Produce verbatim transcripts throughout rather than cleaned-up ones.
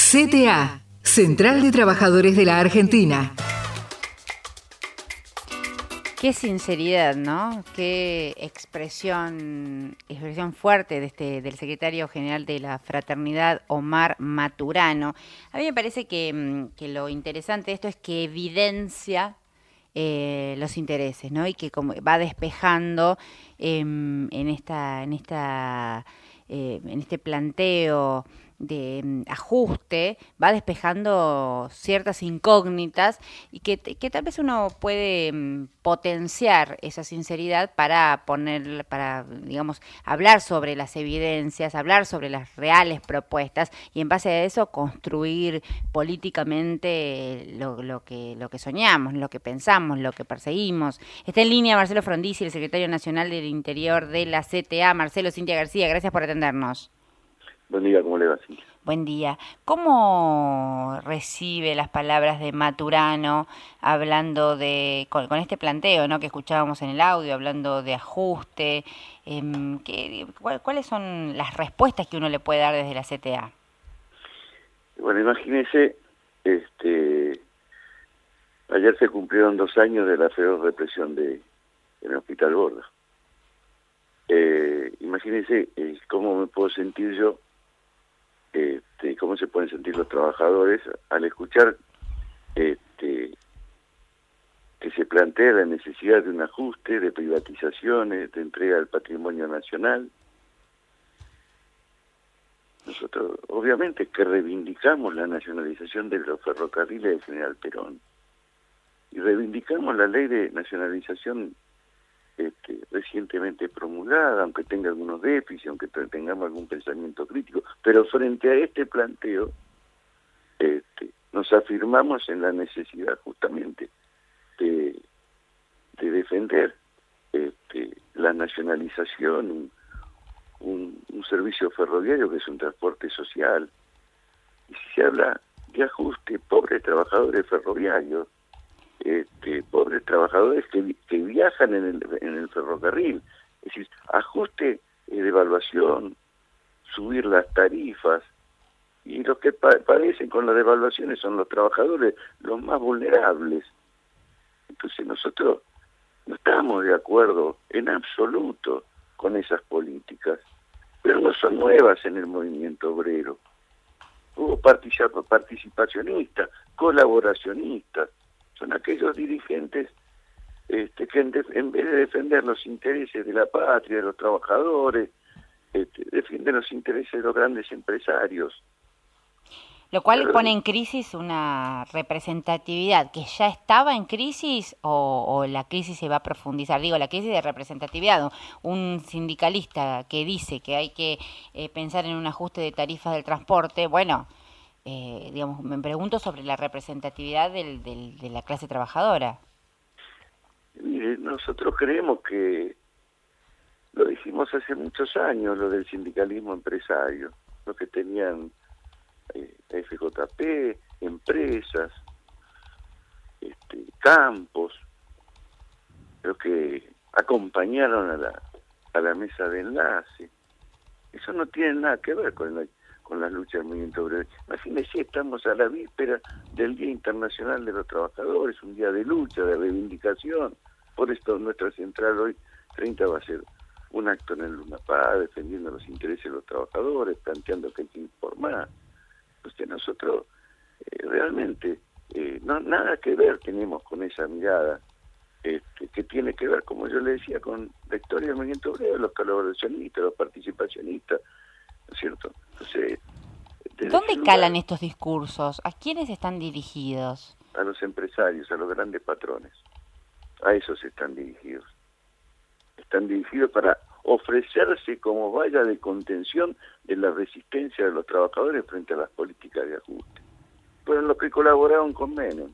C T A, Central de Trabajadores de la Argentina. Qué sinceridad, ¿no? Qué expresión, expresión fuerte de este, del secretario general de la Fraternidad, Omar Maturano. A mí me parece que, que lo interesante de esto es que evidencia eh, los intereses, ¿no? Y que como va despejando eh, en esta, en esta, eh, en este planteo de um, ajuste, va despejando ciertas incógnitas y que, que tal vez uno puede um, potenciar esa sinceridad para poner, para, digamos, hablar sobre las evidencias, hablar sobre las reales propuestas y en base a eso construir políticamente lo, lo que, lo que soñamos, lo que pensamos, lo que perseguimos. Está en línea Marcelo Frondizi, el secretario nacional del Interior de la C T A. Marcelo, Cintia García, gracias por atendernos. Buen día, ¿cómo le va, Cintia? Buen día. ¿Cómo recibe las palabras de Maturano hablando de, con, con este planteo, ¿no?, que escuchábamos en el audio, hablando de ajuste? Eh, ¿qué, cuál, ¿Cuáles son las respuestas que uno le puede dar desde la C T A? Bueno, imagínese, este, ayer se cumplieron dos años de la feroz represión de, en el Hospital Borda. Eh, imagínese eh, cómo me puedo sentir yo, Este, cómo se pueden sentir los trabajadores al escuchar este, que se plantea la necesidad de un ajuste, de privatizaciones, de entrega del patrimonio nacional. Nosotros, obviamente, que reivindicamos la nacionalización de los ferrocarriles del General Perón y reivindicamos la ley de nacionalización Este, recientemente promulgada, aunque tenga algunos déficits, aunque tengamos algún pensamiento crítico, pero frente a este planteo este, nos afirmamos en la necesidad justamente de, de defender este, la nacionalización, un, un, un servicio ferroviario que es un transporte social. Y si se habla de ajuste, pobres trabajadores ferroviarios, Este, pobres trabajadores que, que viajan en el, en el ferrocarril, es decir, ajuste eh, de evaluación, subir las tarifas, y los que pa padecen con las devaluaciones son los trabajadores los más vulnerables. Entonces nosotros no estamos de acuerdo en absoluto con esas políticas, pero no son nuevas en el movimiento obrero. Hubo participacionistas, colaboracionistas, son aquellos dirigentes este, que en, de, en vez de defender los intereses de la patria, de los trabajadores, este, defienden los intereses de los grandes empresarios. Lo cual Pero, pone en crisis una representatividad que ya estaba en crisis o, o la crisis se va a profundizar. Digo, la crisis de representatividad. ¿No? Un sindicalista que dice que hay que eh, pensar en un ajuste de tarifas del transporte, bueno... Eh, digamos, me pregunto sobre la representatividad del, del, de la clase trabajadora. Mire, nosotros creemos que lo dijimos hace muchos años, lo del sindicalismo empresario, los que tenían eh, F J P, empresas, este, campos, los que acompañaron a la, a la mesa de enlace. Eso no tiene nada que ver con la con las luchas del movimiento obrero. Imagínense, estamos a la víspera del Día Internacional de los Trabajadores, un día de lucha, de reivindicación. Por esto nuestra central hoy, treinta, va a ser un acto en el Luna Paz, defendiendo los intereses de los trabajadores, planteando que hay que informar. Entonces nosotros eh, realmente eh, no nada que ver tenemos con esa mirada este, que tiene que ver, como yo le decía, con la historia del movimiento obrero, los colaboracionistas, los participacionistas, ¿no es cierto? Entonces, ¿dónde lugar, calan estos discursos? ¿A quiénes están dirigidos? A los empresarios, a los grandes patrones. A esos están dirigidos. Están dirigidos para ofrecerse como valla de contención de la resistencia de los trabajadores frente a las políticas de ajuste. Fueron los que colaboraron con Menem.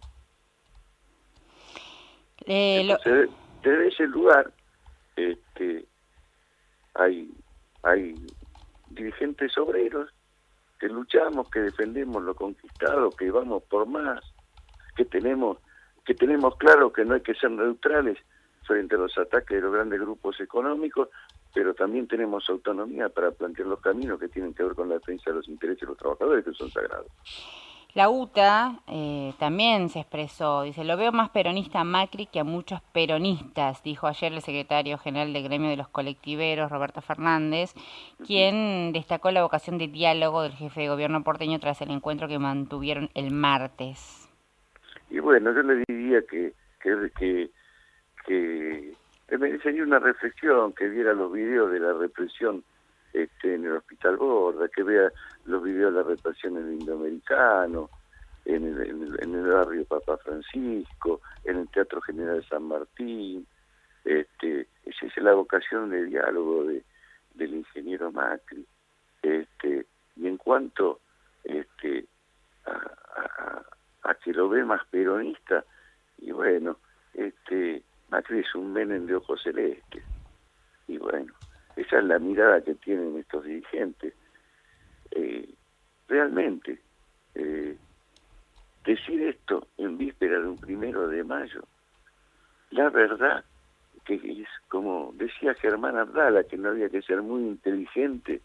Eh, Entonces, lo... desde ese lugar este, hay hay dirigentes obreros que luchamos, que defendemos lo conquistado, que vamos por más, que tenemos que tenemos claro que no hay que ser neutrales frente a los ataques de los grandes grupos económicos, pero también tenemos autonomía para plantear los caminos que tienen que ver con la defensa de los intereses de los trabajadores, que son sagrados. La U T A eh, también se expresó, dice, lo veo más peronista a Macri que a muchos peronistas, dijo ayer el secretario general del gremio de los colectiveros, Roberto Fernández, quien destacó la vocación de diálogo del jefe de gobierno porteño tras el encuentro que mantuvieron el martes. Y bueno, yo le diría que, que, que, que me merecería una reflexión, que viera los videos de la represión Este, en el Hospital Borda, que vea los videos de la represión en el Indoamericano, en el, en, el, en el barrio Papa Francisco, en el Teatro General San Martín. Este, esa es la vocación de diálogo de, del ingeniero Macri. Este, y en cuanto este, a, a, a que lo ve más peronista, y bueno, este, Macri es un Menem de ojos celestes. Y bueno, esa es la mirada que tienen estos dirigentes. Eh, realmente, eh, decir esto en víspera de un primero de mayo, la verdad que es como decía Germán Abdala, que no había que ser muy inteligente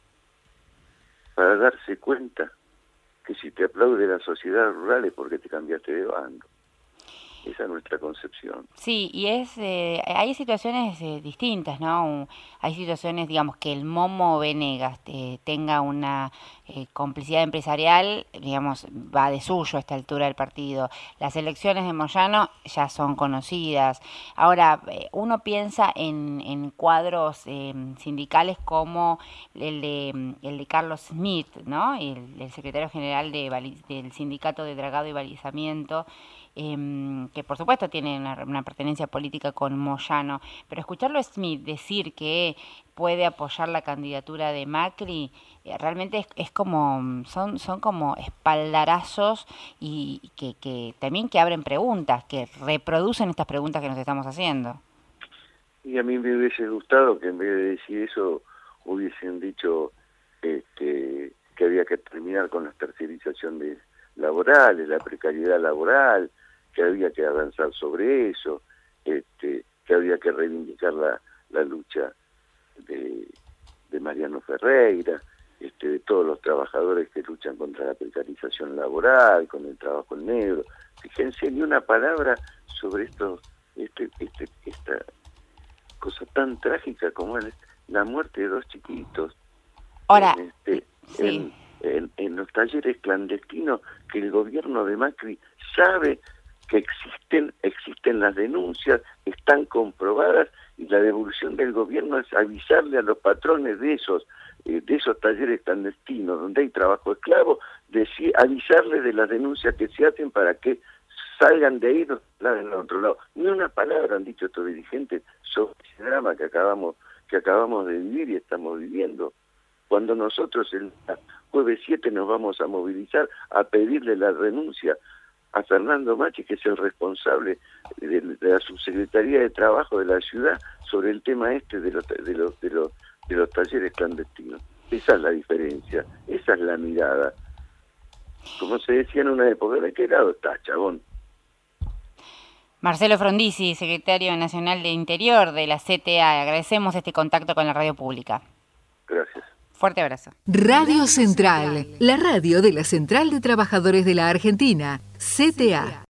para darse cuenta que si te aplaude la sociedad rural es porque te cambiaste de bando. Esa es nuestra concepción. Sí, y es eh, hay situaciones eh, distintas, ¿no? Hay situaciones, digamos, que el Momo Venegas eh, tenga una eh, complicidad empresarial, digamos, va de suyo a esta altura del partido. Las elecciones de Moyano ya son conocidas. Ahora, eh, uno piensa en, en cuadros eh, sindicales como el de, el de Carlos Smith, ¿no? El, el secretario general de, del Sindicato de Dragado y Balizamiento, Eh, que por supuesto tiene una, una pertenencia política con Moyano, pero escucharlo a Smith decir que puede apoyar la candidatura de Macri, eh, realmente es, es como, son, son como espaldarazos y, y que, que también que abren preguntas, que reproducen estas preguntas que nos estamos haciendo. Y a mí me hubiese gustado que en vez de decir eso hubiesen dicho este, que había que terminar con la tercerización de laborales, la precariedad laboral, que había que avanzar sobre eso, este, que había que reivindicar la, la lucha de, de Mariano Ferreira, este, de todos los trabajadores que luchan contra la precarización laboral, con el trabajo en negro. Fíjense, ni una palabra sobre esto, este, este, esta cosa tan trágica como es la muerte de dos chiquitos. Ahora, en, este, sí. en, en, en los talleres clandestinos que el gobierno de Macri sabe que existen, existen las denuncias, están comprobadas, y la devolución del gobierno es avisarle a los patrones de esos eh, de esos talleres clandestinos donde hay trabajo esclavo, decir, avisarles de las denuncias que se hacen para que salgan de ahí y no salgan al otro lado. Ni una palabra han dicho estos dirigentes sobre ese drama que acabamos que acabamos de vivir y estamos viviendo. Cuando nosotros el jueves siete nos vamos a movilizar a pedirle la renuncia a Fernando Macri, que es el responsable de, de la subsecretaría de Trabajo de la ciudad, sobre el tema este de los, de los, de los, de los talleres clandestinos. Esa es la diferencia, esa es la mirada. Como se decía en una época, ¿de qué lado está, chabón? Marcelo Frondizi, secretario nacional de Interior de la C T A, agradecemos este contacto con la radio pública. Gracias. Fuerte abrazo. Radio Central, la radio de la Central de Trabajadores de la Argentina, C T A.